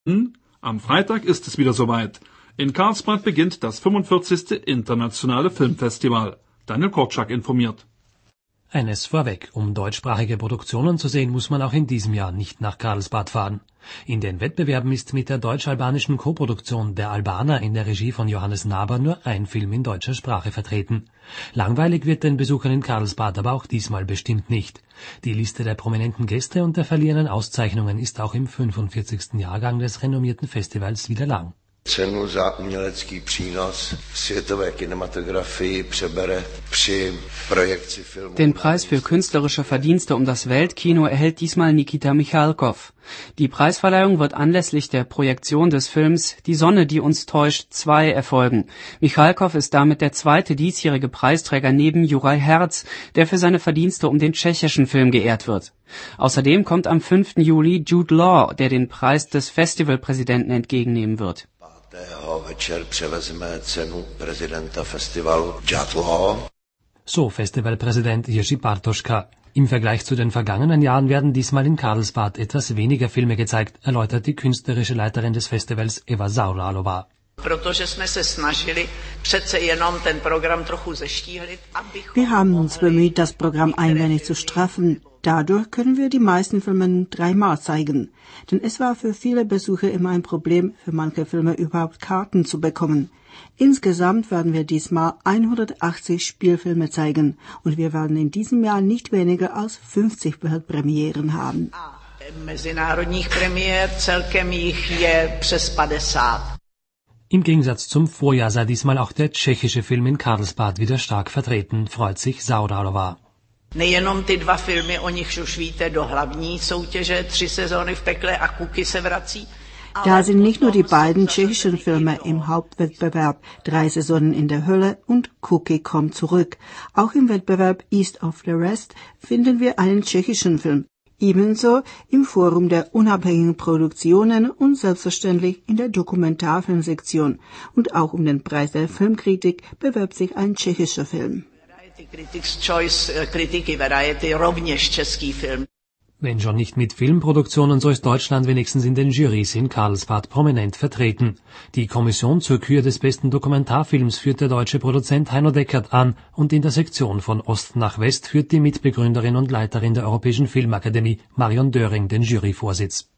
Am Freitag ist es wieder soweit. In Karlsbad beginnt das 45. Internationale Filmfestival. Daniel Korczak informiert. Eines vorweg, um deutschsprachige Produktionen zu sehen, muss man auch in diesem Jahr nicht nach Karlsbad fahren. In den Wettbewerben ist mit der deutsch-albanischen Koproduktion Der Albaner in der Regie von Johannes Naber nur ein Film in deutscher Sprache vertreten. Langweilig wird den Besuchern in Karlsbad aber auch diesmal bestimmt nicht. Die Liste der prominenten Gäste und der verliehenen Auszeichnungen ist auch im 45. Jahrgang des renommierten Festivals wieder lang. Cenu za umělecký přínos světové kinematografii přebere při projekci filmu. Den Preis für künstlerische Verdienste um das Weltkino erhält diesmal Nikita Michalkov. Die Preisverleihung wird anlässlich der Projektion des Films Die Sonne, die uns täuscht 2 erfolgen. Michalkov ist damit der zweite diesjährige Preisträger neben Juraj Herz, der für seine Verdienste um den tschechischen Film geehrt wird. Außerdem kommt am 5. Juli Jude Law, der den Preis des Festivalpräsidenten entgegennehmen wird. Večer převezme cenu prezidenta festivalu Jude Law. So Festivalpräsident Jerzy Bartoschka. Im Vergleich zu den vergangenen Jahren werden diesmal in Karlsbad etwas weniger Filme gezeigt, erläutert die künstlerische Leiterin des Festivals Eva Zauralova. Wir haben uns bemüht, das Programm ein wenig zu straffen. Dadurch können wir die meisten Filme 3-mal zeigen. Denn es war für viele Besucher immer ein Problem, für manche Filme überhaupt Karten zu bekommen. Insgesamt werden wir diesmal 180 Spielfilme zeigen. Und wir werden in diesem Jahr nicht weniger als 50 Weltpremieren haben. Mezinárodních premiér celkem jich je přes 50. Im Gegensatz zum Vorjahr sei diesmal auch der tschechische Film in Karlsbad wieder stark vertreten, freut sich Zauralova. Nejenom ty 2 filmy, o nichž už víte, do hlavní soutěže 3 sezóny v pekle a Kuky se vrací. Da sind nicht nur die beiden tschechischen Filme im Hauptwettbewerb 3 Saisonen in der Hölle und Cookie kommt zurück. Auch im Wettbewerb East of the Rest finden wir einen tschechischen Film. Ebenso im Forum der unabhängigen Produktionen und selbstverständlich in der Dokumentarfilmsektion. Und auch um den Preis der Filmkritik bewirbt sich ein tschechischer Film. Critics' Choice Kritiky Variety rovněž český film. Wenn schon nicht mit Filmproduktionen, so ist Deutschland wenigstens in den Jurys in Karlsbad prominent vertreten. Die Kommission zur Kür des besten Dokumentarfilms führt der deutsche Produzent Heino Deckert an und in der Sektion von Ost nach West führt die Mitbegründerin und Leiterin der Europäischen Filmakademie Marion Döring den Juryvorsitz.